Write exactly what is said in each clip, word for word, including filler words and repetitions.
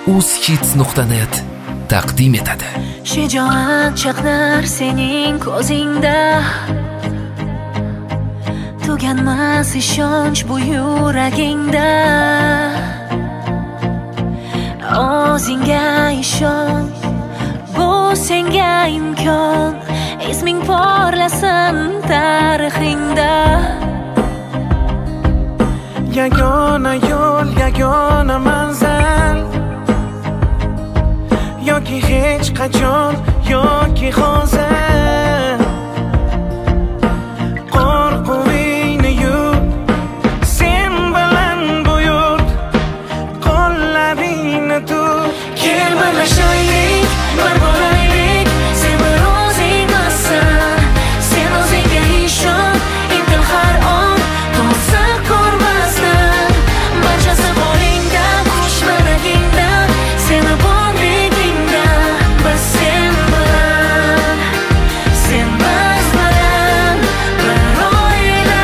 uzhits nuqta net taqdim etadi. Shijoat chaqnar sening ko'zingda, tuganmas ishonch bu yuragingda. O'zingga ishon, bu senga imkon, isming porlasin tarixingda. Yagona yo'l, yagona manzil, yoki hech qachon, yoki hozir. Qo'rquvingni yut, sen bilan bu yurt, qo'llaringni tut. Kel birlashaylik, bir bo'laylik, sen bir o'zingsan, sen o'zingga ishon, intil har on, to'sa ko'rmasdan. Barchasi qo'lingda, kuch maragingda, seni borligingda. Biz sen bilan, sen biz bilan bir oila,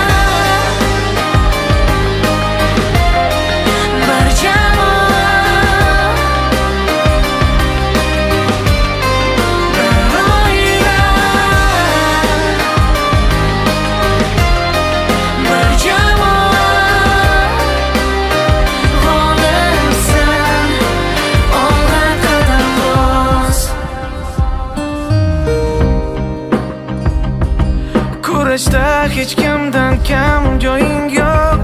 bir jamoa, bir oila, bir jamoa. G'olibsan, olg'a qadam bos. Kurashda hech kimdan kam joying yo'q.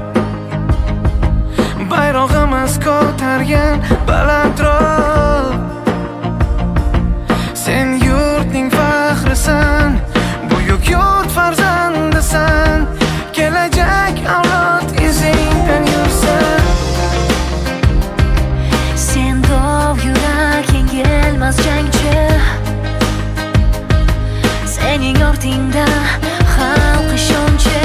Bayrog'imiz ko'targan balandroq. Sen yurtning faxrisan, buyuk yurt farzandisan. Kelajak avlod izingdan yursin. Sen dov yurak, yengilmas jangchi, sening ortingda xalq ishonchi.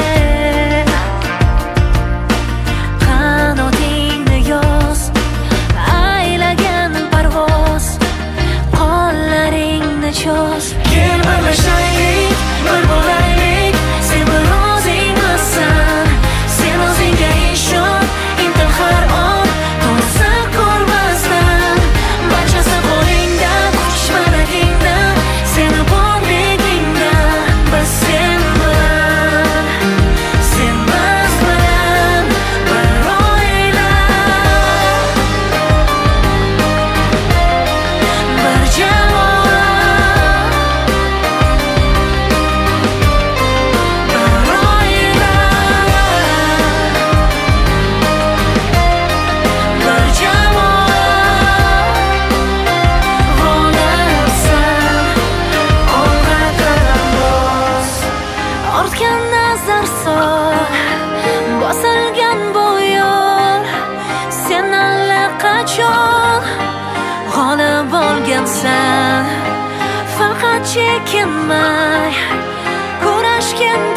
Qanotingni yoz, aylagan parvoz, qo'llaringni cho'z. Kel birlashaylik, bir bo'laylik, sen bir o'zingsan, sen o'zingga ishon, intil har on, to'sa ko'rmasdan. Barchasi qo'lingda, kuch maragingda, seni borligingda. Biz sen bilan, sen biz bilan bir oila, bir jamoa, bir oila, bir jamoa. G'olibsan, olg'a qadam bos. Ortga nazar sol, bosilgan bu yo'l, sen allaqachon g'olib bo'lgansan. Faqat chekinmay kurashgin